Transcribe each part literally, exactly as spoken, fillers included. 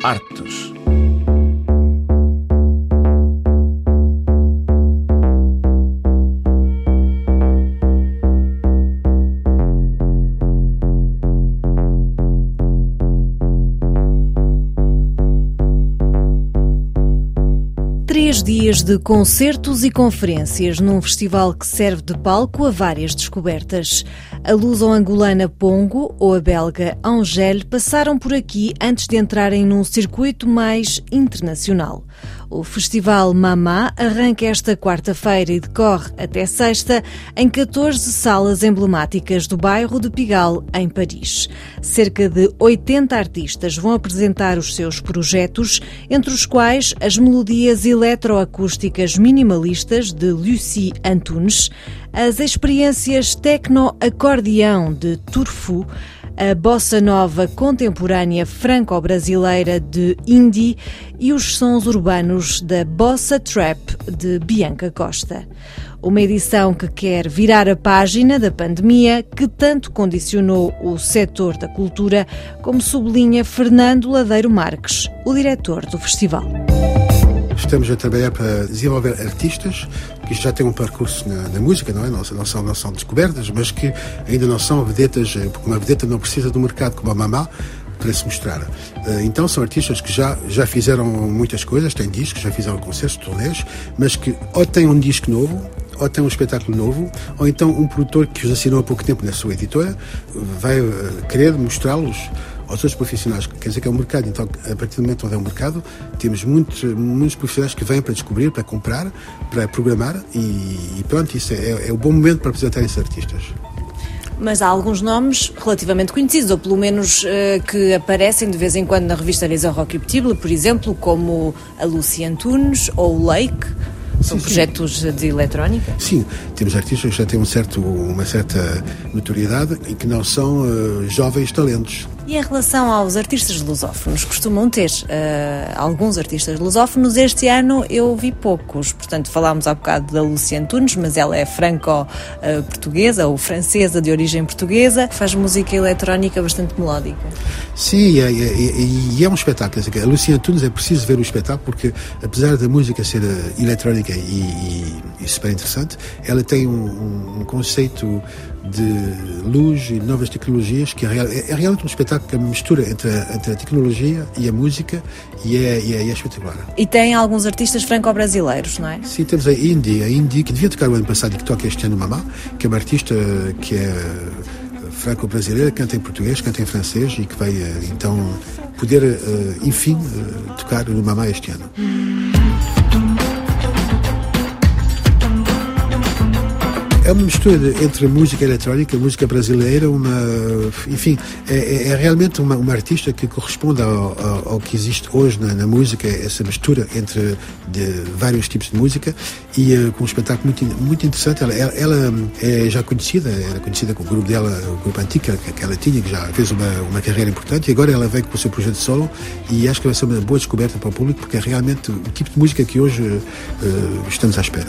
Artes. Três dias de concertos e conferências num festival que serve de palco a várias descobertas. A luso-angolana Pongo ou a belga Angèle passaram por aqui antes de entrarem num circuito mais internacional. O Festival Mamá arranca esta quarta-feira e decorre até sexta em catorze salas emblemáticas do bairro de Pigalle, em Paris. Cerca de oitenta artistas vão apresentar os seus projetos, entre os quais as melodias eletroacústicas minimalistas de Lucie Antunes, as experiências techno-acordeão de Turfu, a bossa nova contemporânea franco-brasileira de Indie e os sons urbanos da bossa trap de Bianca Costa. Uma edição que quer virar a página da pandemia que tanto condicionou o setor da cultura, como sublinha Fernando Ladeiro Marques, o diretor do festival. Estamos a trabalhar para desenvolver artistas que já têm um percurso na, na música, não é? Não, não, são, não são descobertas, mas que ainda não são vedetas, porque uma vedeta não precisa do mercado como a Mamá para se mostrar. Então são artistas que já, já fizeram muitas coisas, têm discos, já fizeram concertos, turnês, mas que ou têm um disco novo, ou tem um espetáculo novo, ou então um produtor que os assinou há pouco tempo na sua editora vai querer mostrá-los aos outros profissionais. Quer dizer que é um mercado. Então, a partir do momento onde é um mercado, temos muitos, muitos profissionais que vêm para descobrir, para comprar, para programar e, e pronto, isso é, é o bom momento para apresentar esses artistas. Mas há alguns nomes relativamente conhecidos, ou pelo menos uh, que aparecem de vez em quando na revista Les Inrecuptibles, por exemplo, como a Lucie Antunes ou o Lake. São sim, projetos sim. de eletrónica? Sim, temos artistas que já têm um certo, uma certa notoriedade e que não são uh, jovens talentos. E em relação aos artistas lusófonos, costumam ter uh, alguns artistas lusófonos. Este ano eu vi poucos, portanto falámos há bocado da Lucie Antunes, mas ela é franco-portuguesa ou francesa de origem portuguesa, faz música eletrónica bastante melódica. Sim, e é, é, é, é um espetáculo. A Lucie Antunes é preciso ver o espetáculo porque, apesar da música ser eletrónica e, e, e super interessante, ela tem um, um conceito de luz e novas tecnologias que é, real, é, é realmente um espetáculo que mistura entre a, entre a tecnologia e a música e é, e é, e é espetacular. E tem alguns artistas franco-brasileiros, não é? Sim, temos a Indie, a Indie que devia tocar o ano passado e que toca este ano Mamá, que é uma artista que é franco-brasileira, canta em português, canta em francês e que vai então poder, enfim, tocar no Mamá este ano. É uma mistura de, entre música eletrónica, música brasileira, uma, enfim, é, é realmente uma, uma artista que corresponde ao, ao, ao que existe hoje na, na música, essa mistura entre de vários tipos de música e uh, com um espetáculo muito, muito interessante. Ela, ela, ela é já conhecida, era conhecida com o grupo dela, o grupo Antica, que, que ela tinha, que já fez uma, uma carreira importante e agora ela vem com o seu projeto de solo e acho que vai ser uma boa descoberta para o público porque é realmente o tipo de música que hoje uh, estamos à espera.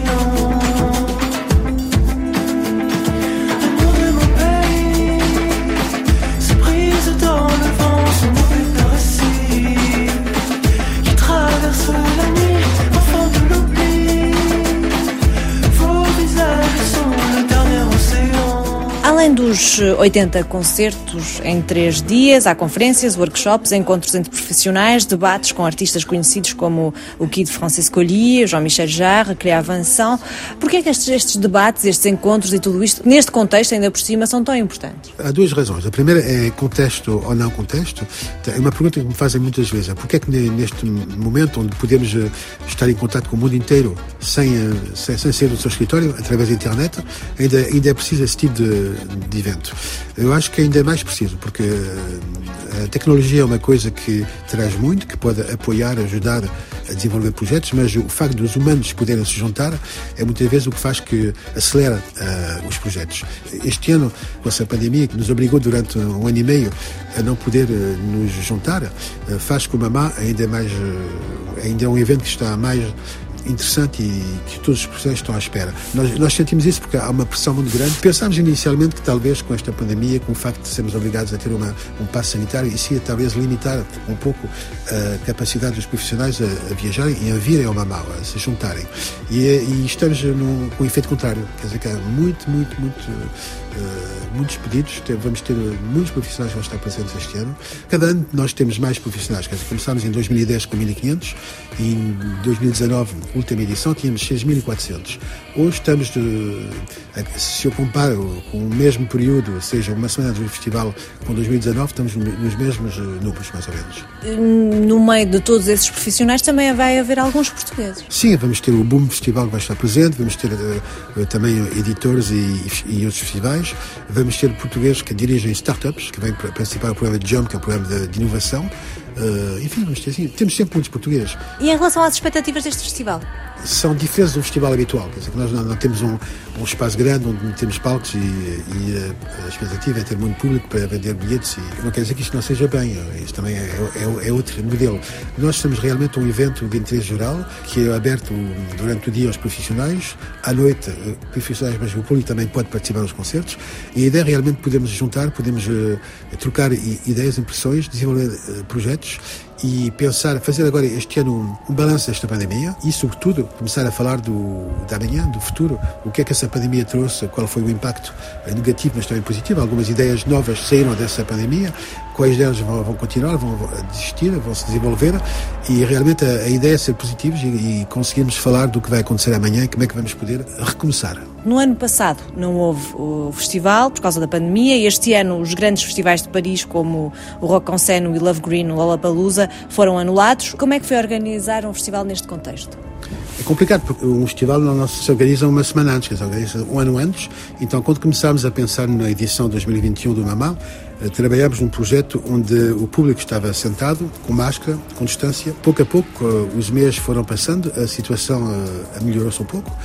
Além dos oitenta concertos em três dias, há conferências, workshops, encontros entre profissionais, debates com artistas conhecidos como o Kid Francis Collier, Jean-Michel Jarre, Cléa Vincent. Porquê é que estes, estes debates, estes encontros e tudo isto, neste contexto ainda por cima, são tão importantes? Há duas razões. A primeira é contexto ou não contexto. É uma pergunta que me fazem muitas vezes. É porquê é que neste momento onde podemos estar em contato com o mundo inteiro sem, sem, sem sair do seu escritório, através da internet, ainda, ainda é preciso esse tipo de de evento. Eu acho que ainda é mais preciso, porque a tecnologia é uma coisa que traz muito, que pode apoiar, ajudar a desenvolver projetos, mas o facto dos humanos poderem se juntar é muitas vezes o que faz que acelera uh, os projetos. Este ano, com essa pandemia que nos obrigou durante um ano e meio a não poder uh, nos juntar, uh, faz com o Mamá ainda mais, uh, ainda é um evento que está mais interessante e que todos os profissionais estão à espera. Nós, nós sentimos isso porque há uma pressão muito grande. Pensámos inicialmente que talvez com esta pandemia, com o facto de sermos obrigados a ter uma, um passo sanitário, isso ia talvez limitar um pouco a capacidade dos profissionais a, a viajarem e a virem ao Mamau, a se juntarem. E, e estamos no, com o efeito contrário. Quer dizer que há muito, muito, muito, uh, muitos pedidos. Vamos ter muitos profissionais que vão estar presentes este ano. Cada ano nós temos mais profissionais. Quer dizer, começámos em dois mil e dez com mil e quinhentos e em dois mil e dezanove, última edição, tínhamos seis mil e quatrocentos. Hoje estamos, de, se eu comparo com o mesmo período, ou seja, uma semana do festival com dois mil e dezanove, estamos nos mesmos números, mais ou menos. No meio de todos esses profissionais também vai haver alguns portugueses. Sim, vamos ter o Boom Festival que vai estar presente, vamos ter uh, também editores e, e outros festivais, vamos ter portugueses que dirigem startups, que vêm participar do programa de Jump, que é um programa de, de inovação. Uh, enfim, vamos ter assim, temos sempre muitos portugueses. E em relação às expectativas deste festival? São diferentes do festival habitual, quer dizer que nós não, não temos um, um espaço grande onde temos palcos e, e a, a expectativa é ter muito público para vender bilhetes e não quer dizer que isto não seja bem, isto também é, é, é outro modelo. Nós somos realmente um evento de interesse geral que é aberto durante o dia aos profissionais, à noite profissionais, mas o público também pode participar nos concertos e a ideia é realmente podemos juntar, podemos uh, trocar ideias, impressões, desenvolver uh, projetos e pensar, fazer agora este ano um, um balanço desta pandemia e, sobretudo, começar a falar do, da manhã, do futuro, o que é que essa pandemia trouxe, qual foi o impacto negativo, mas também positivo. Algumas ideias novas saíram dessa pandemia, quais delas vão, vão continuar, vão desistir, vão se desenvolver e realmente a, a ideia é ser positivos e, e conseguirmos falar do que vai acontecer amanhã e como é que vamos poder recomeçar. No ano passado não houve o festival por causa da pandemia e este ano os grandes festivais de Paris como o Rock en Seine, o I Love Green, o Lollapalooza foram anulados. Como é que foi organizar um festival neste contexto? É complicado porque um festival não se organiza uma semana antes, quer dizer, se organiza um ano antes. Então, quando começámos a pensar na edição dois mil e vinte e um do Mamau, trabalhámos num projeto onde o público estava sentado, com máscara, com distância. Pouco a pouco, os meses foram passando, a situação melhorou-se um pouco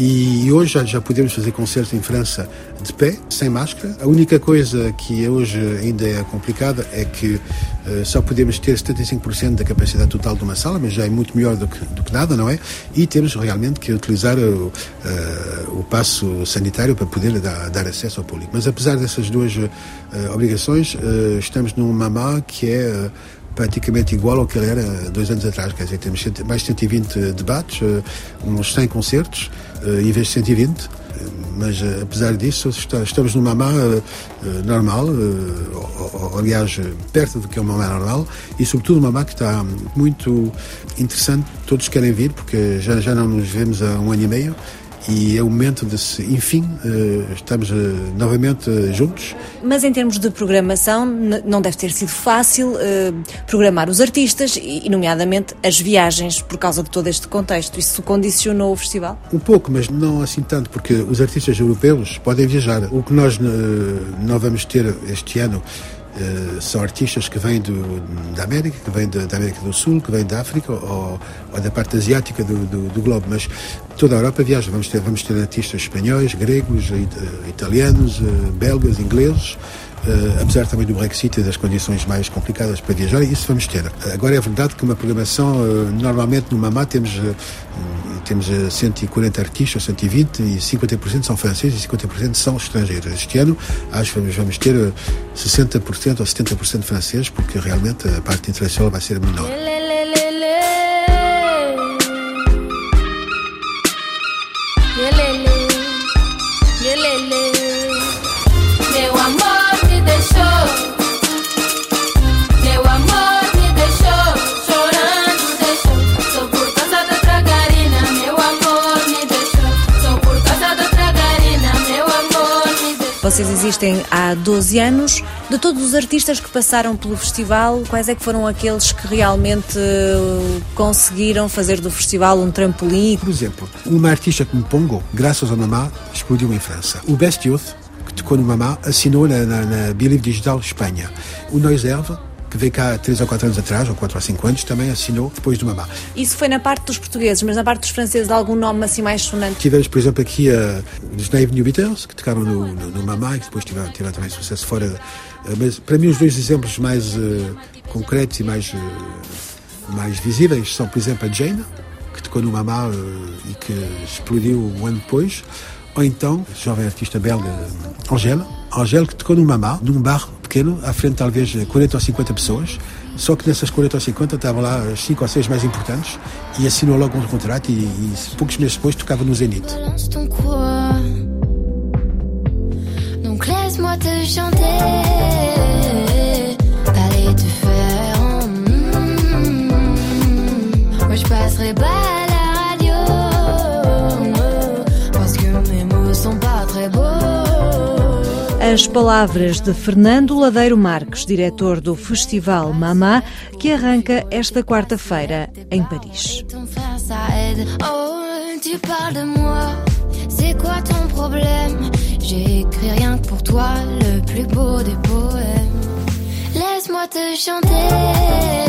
e hoje já, já podemos fazer concertos em França de pé, sem máscara. A única coisa que hoje ainda é complicada é que uh, só podemos ter setenta e cinco por cento da capacidade total de uma sala, mas já é muito melhor do que, do que nada, não é? E temos realmente que utilizar o, uh, o passo sanitário para poder dar, dar acesso ao público. Mas apesar dessas duas uh, obrigações, uh, estamos num Mamau que é uh, praticamente igual ao que ele era dois anos atrás, quer dizer, temos mais de cento e vinte debates, uh, uns cem concertos, uh, em vez de cento e vinte. Mas, apesar disso, estamos num Mamau uh, normal, uh, aliás, perto do que é um Mamau normal, e, sobretudo, um Mamau que está muito interessante. Todos querem vir, porque já, já não nos vemos há um ano e meio, e é o momento de se, enfim, uh, estamos uh, novamente uh, juntos. Mas em termos de programação, n- não deve ter sido fácil uh, programar os artistas e, nomeadamente, as viagens por causa de todo este contexto. Isso condicionou o festival? Um pouco, mas não assim tanto, porque os artistas europeus podem viajar. O que nós uh, não vamos ter este ano Uh, são artistas que vêm do, da América, que vêm da, da América do Sul, que vêm da África ou, ou da parte asiática do, do, do globo, mas toda a Europa viaja. Vamos ter, vamos ter artistas espanhóis, gregos, it, italianos, uh, belgas, ingleses, uh, apesar também do Brexit e das condições mais complicadas para viajar, isso vamos ter. Agora é verdade que uma programação, uh, normalmente no Mamau temos uh, temos cento e quarenta artistas, cento e vinte, e cinquenta por cento são franceses e cinquenta por cento são estrangeiros. Este ano, acho que vamos, vamos ter sessenta por cento ou setenta por cento franceses, porque realmente a parte internacional vai ser menor. Meu amor me deixou. Meu amor me deixou. Chorando deixou. Sou por causa da tragarina. Meu amor me deixou. Sou por causa da tragarina. Meu amor me deixou. Vocês existem há doze anos. De todos os artistas que passaram pelo festival, quais é que foram aqueles que realmente conseguiram fazer do festival um trampolim? Por exemplo, uma artista como Pongo, graças ao Mamau, explodiu em França. O Best Youth, que tocou no Mamau, assinou na, na, na Believe Digital Espanha. O Noiserve, que veio cá há três ou quatro anos atrás, ou quatro ou cinco anos, também assinou depois do Mamau. Isso foi na parte dos portugueses, mas na parte dos franceses, algum nome assim mais sonante? Tivemos, por exemplo, aqui uh, os Naive New Beatles, que tocaram no, no, no Mamau e que depois tiveram, tiveram também sucesso fora. Uh, mas, para mim, os dois exemplos mais uh, concretos e mais, uh, mais visíveis são, por exemplo, a Jane, que tocou no Mamá e que explodiu um ano depois. Ou então, jovem artista belga, Angèle, Angèle que tocou no Mamá, num bar pequeno, à frente talvez quarenta ou cinquenta pessoas, só que nessas quarenta ou cinquenta estavam lá as cinco ou seis mais importantes e assinou logo um contrato e, e poucos meses depois tocava no Zénith. Donc laisse-moi te chanter, t'allais te faire en mm, moi je passerai pas à la radio, parce que mes mots sont pas très beaux. As palavras de Fernando Ladeiro Marques, diretor do Festival Mamá, que arranca esta quarta-feira em Paris. Oh, tu parles de moi, c'est quoi ton problème? J'ai écrit rien que pour toi, le plus beau des poèmes. Laisse-moi te chanter.